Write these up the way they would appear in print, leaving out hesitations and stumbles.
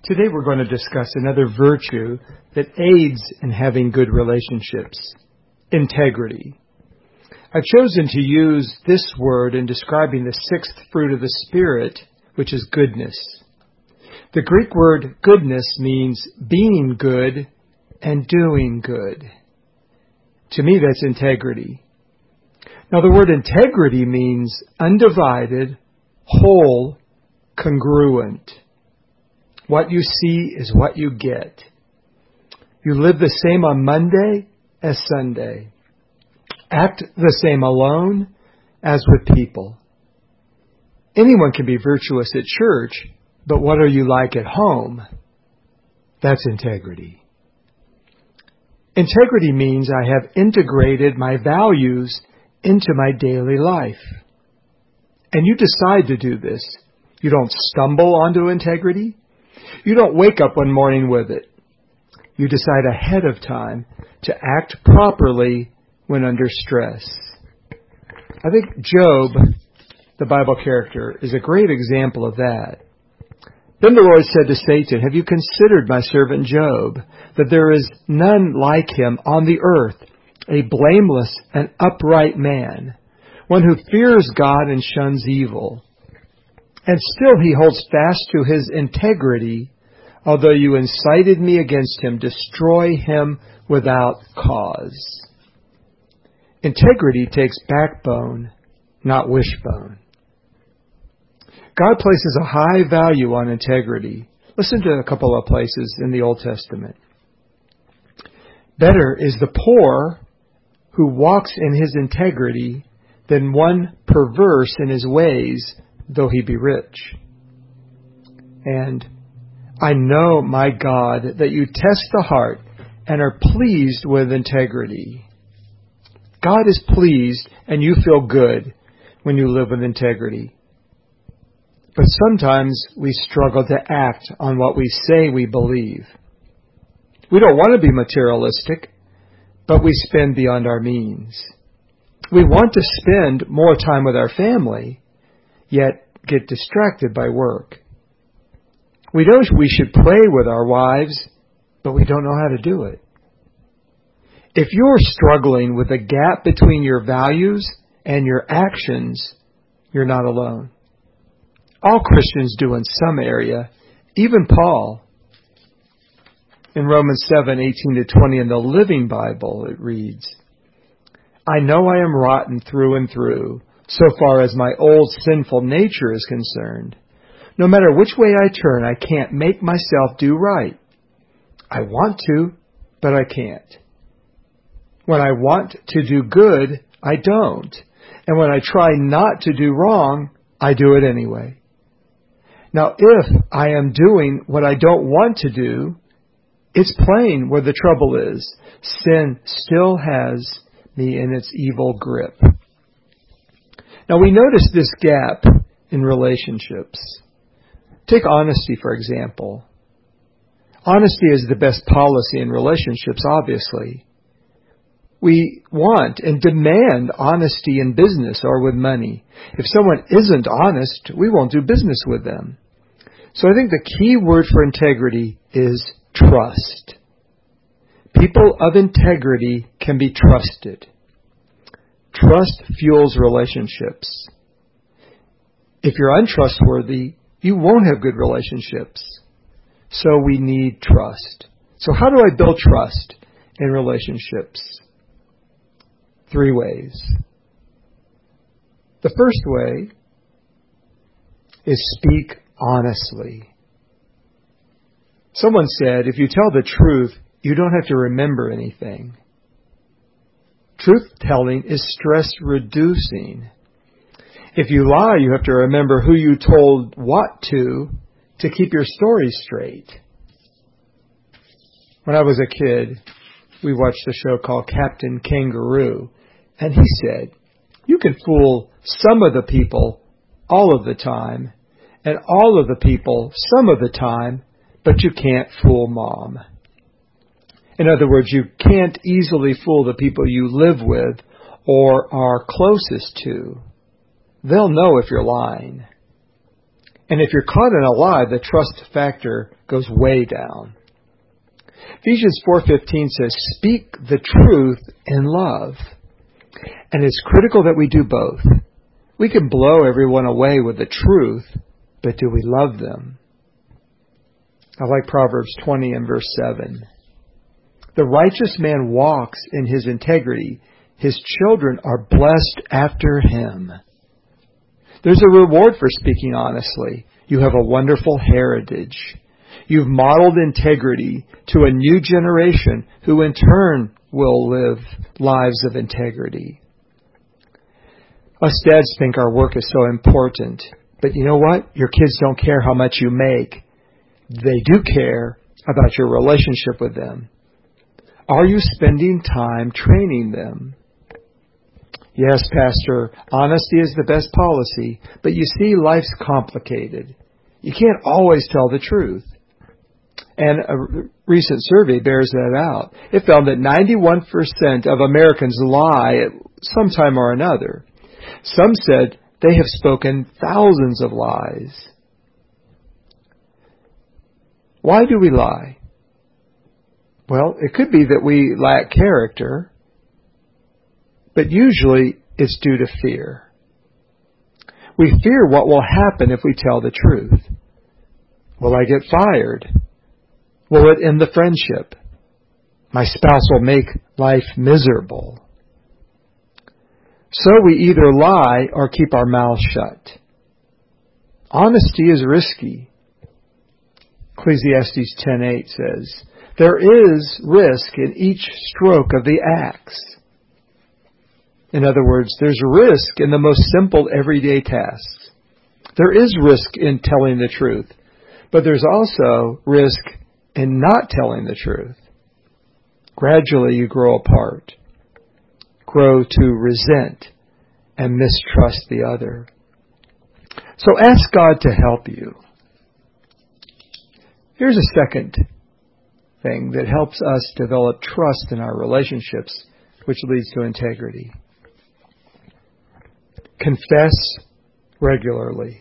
Today we're going to discuss another virtue that aids in having good relationships: integrity. I've chosen to use this word in describing the sixth fruit of the Spirit, which is goodness. The Greek word goodness means being good and doing good. To me, that's integrity. Now, the word integrity means undivided, whole, congruent. What you see is what you get. You live the same on Monday as Sunday. Act the same alone as with people. Anyone can be virtuous at church, but what are you like at home? That's integrity. Integrity means I have integrated my values into my daily life. And you decide to do this. You don't stumble onto integrity. You don't wake up one morning with it. You decide ahead of time to act properly when under stress. I think Job, the Bible character, is a great example of that. Then the Lord said to Satan, "Have you considered my servant Job, that there is none like him on the earth, a blameless and upright man, one who fears God and shuns evil? And still he holds fast to his integrity, although you incited me against him, destroy him without cause." Integrity takes backbone, not wishbone. God places a high value on integrity. Listen to a couple of places in the Old Testament. Better is the poor who walks in his integrity than one perverse in his ways, though he be rich. And I know, my God, that you test the heart and are pleased with integrity. God is pleased and you feel good when you live with integrity. But sometimes we struggle to act on what we say we believe. We don't want to be materialistic, but we spend beyond our means. We want to spend more time with our family, yet get distracted by work. We know we should pray with our wives, but we don't know how to do it. If you're struggling with a gap between your values and your actions, you're not alone. All Christians do in some area, even Paul. In Romans 7:18-20 in the Living Bible, it reads, "I know I am rotten through and through, so far as my old sinful nature is concerned. No matter which way I turn, I can't make myself do right. I want to, but I can't. When I want to do good, I don't. And when I try not to do wrong, I do it anyway. Now, if I am doing what I don't want to do, it's plain where the trouble is. Sin still has me in its evil grip." Now, we notice this gap in relationships. Take honesty, for example. Honesty is the best policy in relationships, obviously. We want and demand honesty in business or with money. If someone isn't honest, we won't do business with them. So I think the key word for integrity is trust. People of integrity can be trusted. Trust fuels relationships. If you're untrustworthy, you won't have good relationships. So we need trust. So how do I build trust in relationships? 3 ways. The first way is speak honestly. Someone said, if you tell the truth, you don't have to remember anything. Truth-telling is stress-reducing. If you lie, you have to remember who you told what to keep your story straight. When I was a kid, we watched a show called Captain Kangaroo, and he said, you can fool some of the people all of the time, and all of the people some of the time, but you can't fool Mom. In other words, you can't easily fool the people you live with or are closest to. They'll know if you're lying. And if you're caught in a lie, the trust factor goes way down. Ephesians 4:15 says, speak the truth in love. And it's critical that we do both. We can blow everyone away with the truth, but do we love them? I like Proverbs 20 and verse 7. The righteous man walks in his integrity. His children are blessed after him. There's a reward for speaking honestly. You have a wonderful heritage. You've modeled integrity to a new generation who in turn will live lives of integrity. Us dads think our work is so important. But you know what? Your kids don't care how much you make. They do care about your relationship with them. Are you spending time training them? Yes, Pastor, honesty is the best policy, but you see, life's complicated. You can't always tell the truth. And a recent survey bears that out. It found that 91% of Americans lie at some time or another. Some said they have spoken thousands of lies. Why do we lie? Well, it could be that we lack character, but usually it's due to fear. We fear what will happen if we tell the truth. Will I get fired? Will it end the friendship? My spouse will make life miserable. So we either lie or keep our mouths shut. Honesty is risky. Ecclesiastes 10:8 says, there is risk in each stroke of the axe. In other words, there's risk in the most simple everyday tasks. There is risk in telling the truth, but there's also risk in not telling the truth. Gradually you grow apart, grow to resent and mistrust the other. So ask God to help you. Here's a second thing that helps us develop trust in our relationships, which leads to integrity. Confess regularly.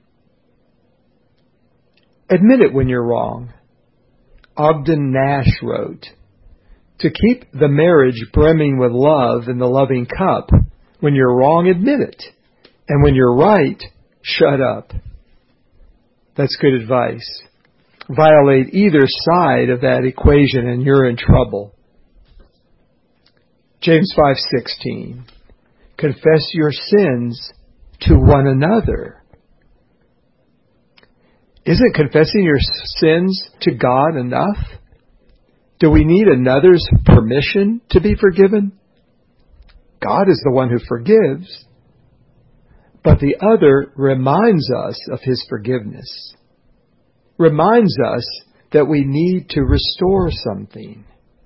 Admit it when you're wrong. Ogden Nash wrote, to keep the marriage brimming with love in the loving cup, when you're wrong, admit it. And when you're right, shut up. That's good advice. Violate either side of that equation and you're in trouble. James 5:16. Confess your sins to one another. Isn't confessing your sins to God enough? Do we need another's permission to be forgiven? God is the one who forgives, but the other reminds us of His forgiveness. Reminds us that we need to restore something.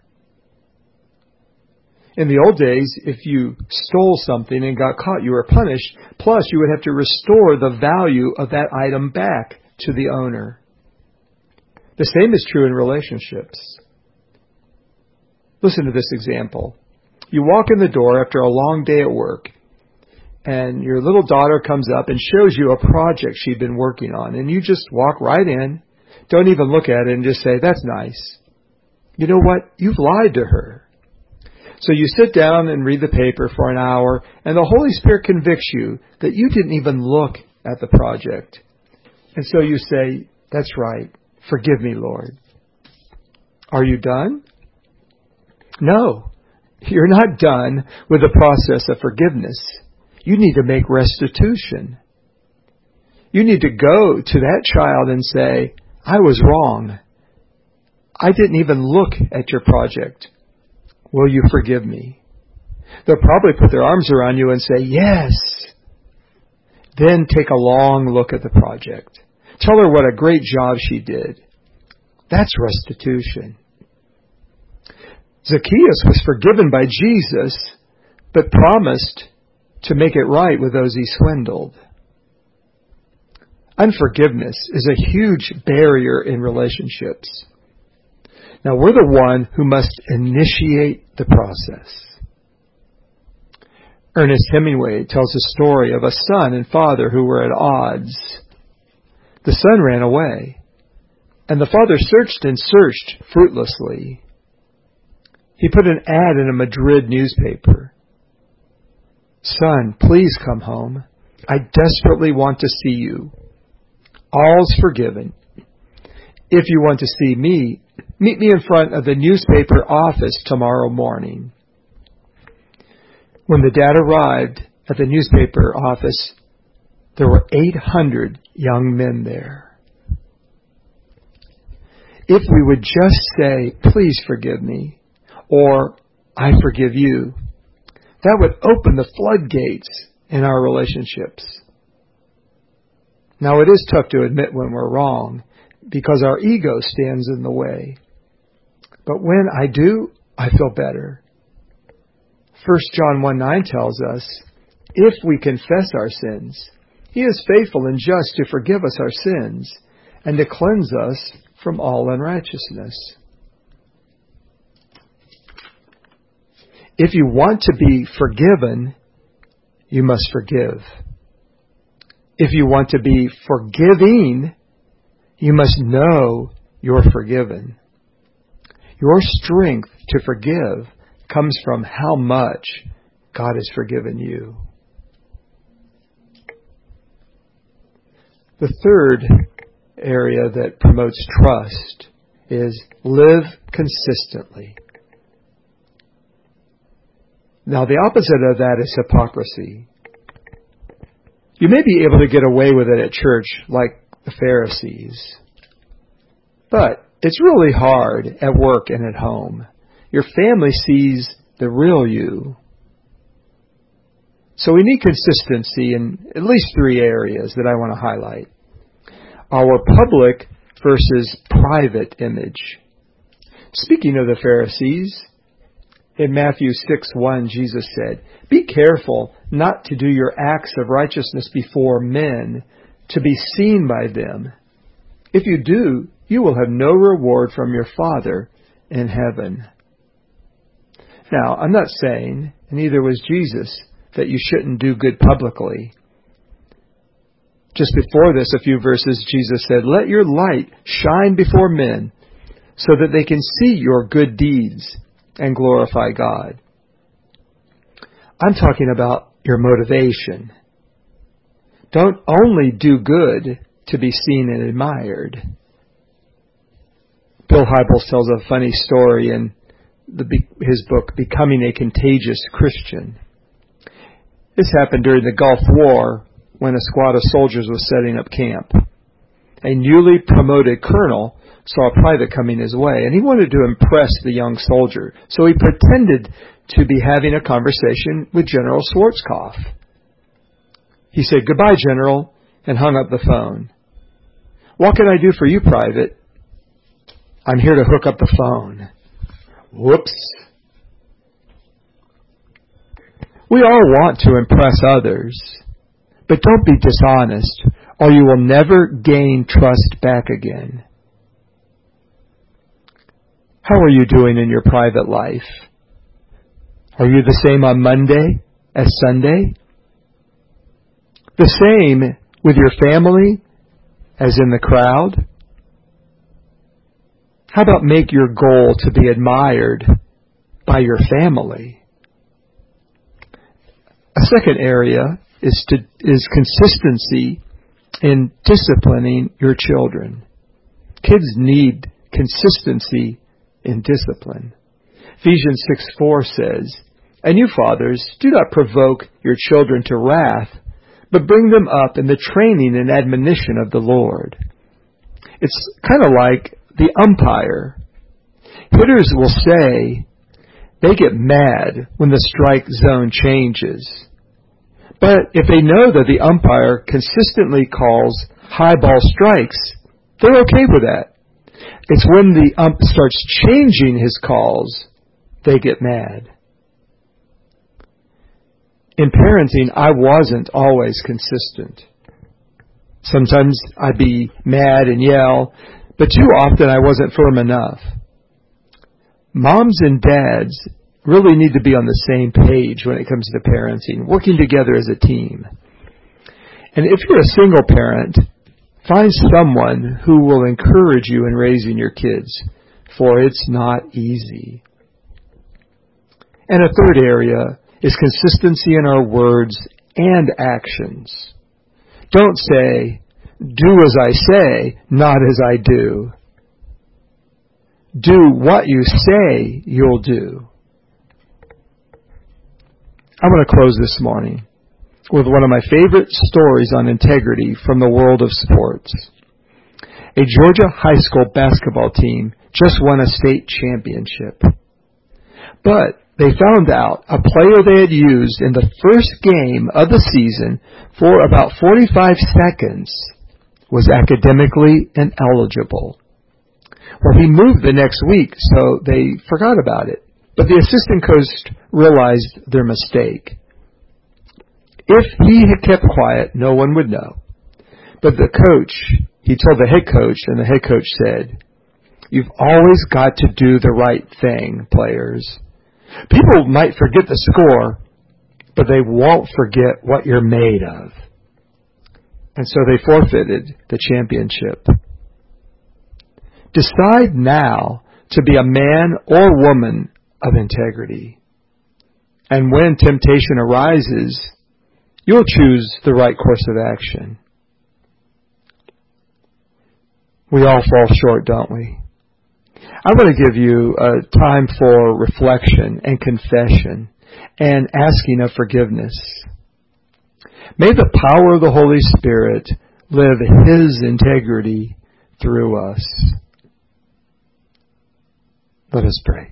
In the old days, if you stole something and got caught, you were punished. Plus, you would have to restore the value of that item back to the owner. The same is true in relationships. Listen to this example. You walk in the door after a long day at work, and your little daughter comes up and shows you a project she'd been working on, and you just walk right in, don't even look at it, and just say, that's nice. You know what? You've lied to her. So you sit down and read the paper for an hour, and the Holy Spirit convicts you that you didn't even look at the project. And so you say, that's right. Forgive me, Lord. Are you done? No. You're not done with the process of forgiveness. You need to make restitution. You need to go to that child and say, I was wrong. I didn't even look at your project. Will you forgive me? They'll probably put their arms around you and say, yes. Then take a long look at the project. Tell her what a great job she did. That's restitution. Zacchaeus was forgiven by Jesus, but promised to make it right with those he swindled. Unforgiveness is a huge barrier in relationships. Now, we're the one who must initiate the process. Ernest Hemingway tells a story of a son and father who were at odds. The son ran away. And the father searched and searched fruitlessly. He put an ad in a Madrid newspaper. "Son, please come home. I desperately want to see you. All's forgiven. If you want to see me, meet me in front of the newspaper office tomorrow morning." When the dad arrived at the newspaper office, there were 800 young men there. If we would just say, "Please forgive me," or "I forgive you," that would open the floodgates in our relationships. Now, it is tough to admit when we're wrong because our ego stands in the way. But when I do, I feel better. 1 John 1:9 tells us, if we confess our sins, He is faithful and just to forgive us our sins and to cleanse us from all unrighteousness. If you want to be forgiven, you must forgive. If you want to be forgiving, you must know you're forgiven. Your strength to forgive comes from how much God has forgiven you. The third area that promotes trust is live consistently. Now, the opposite of that is hypocrisy. You may be able to get away with it at church like the Pharisees, but it's really hard at work and at home. Your family sees the real you. So we need consistency in at least 3 areas that I want to highlight. Our public versus private image. Speaking of the Pharisees, in Matthew 6:1, Jesus said, "Be careful not to do your acts of righteousness before men, to be seen by them. If you do, you will have no reward from your Father in heaven." Now, I'm not saying, and neither was Jesus, that you shouldn't do good publicly. Just before this, a few verses, Jesus said, "Let your light shine before men so that they can see your good deeds and glorify God." I'm talking about your motivation. Don't only do good to be seen and admired. Bill Hybels tells a funny story in his book, Becoming a Contagious Christian. This happened during the Gulf War when a squad of soldiers was setting up camp. A newly promoted colonel saw a private coming his way, and he wanted to impress the young soldier. So he pretended to be having a conversation with General Schwarzkopf. He said, "Goodbye, General," and hung up the phone. "What can I do for you, Private?" "I'm here to hook up the phone." Whoops. We all want to impress others, but don't be dishonest, or you will never gain trust back again. How are you doing in your private life? Are you the same on Monday as Sunday? The same with your family as in the crowd? How about make your goal to be admired by your family? A second area is consistency in disciplining your children. Kids need consistency in discipline. Ephesians 6:4 says, "And you fathers, do not provoke your children to wrath, but bring them up in the training and admonition of the Lord." It's kind of like the umpire. Hitters will say they get mad when the strike zone changes. But if they know that the umpire consistently calls high ball strikes, they're okay with that. It's when the ump starts changing his calls, they get mad. In parenting, I wasn't always consistent. Sometimes I'd be mad and yell, but too often I wasn't firm enough. Moms and dads really need to be on the same page when it comes to parenting, working together as a team. And if you're a single parent, Find someone who will encourage you in raising your kids, for it's not easy. And a third area is consistency in our words and actions. Don't say, do as I say, not as I do. Do what you say you'll do. I'm going to close this morning with one of my favorite stories on integrity from the world of sports. A Georgia high school basketball team just won a state championship. But they found out a player they had used in the first game of the season for about 45 seconds was academically ineligible. Well, he moved the next week, so they forgot about it. But the assistant coach realized their mistake. If he had kept quiet, no one would know. But the coach, he told the head coach, and the head coach said, "You've always got to do the right thing, players. People might forget the score, but they won't forget what you're made of." And so they forfeited the championship. Decide now to be a man or woman of integrity. And when temptation arises, you'll choose the right course of action. We all fall short, don't we? I want to give you a time for reflection and confession and asking of forgiveness. May the power of the Holy Spirit live His integrity through us. Let us pray.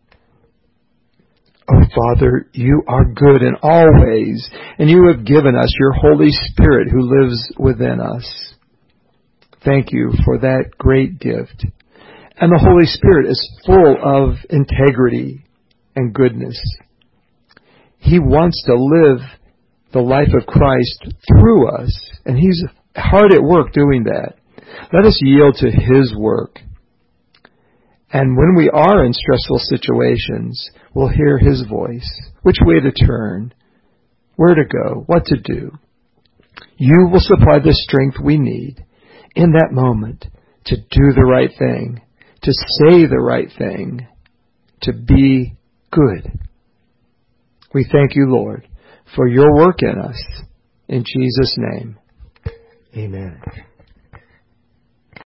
Oh, Father, you are good in all ways, and you have given us your Holy Spirit who lives within us. Thank you for that great gift. And the Holy Spirit is full of integrity and goodness. He wants to live the life of Christ through us, and He's hard at work doing that. Let us yield to His work. And when we are in stressful situations, we'll hear His voice, which way to turn, where to go, what to do. You will supply the strength we need in that moment to do the right thing, to say the right thing, to be good. We thank you, Lord, for your work in us. In Jesus' name, amen.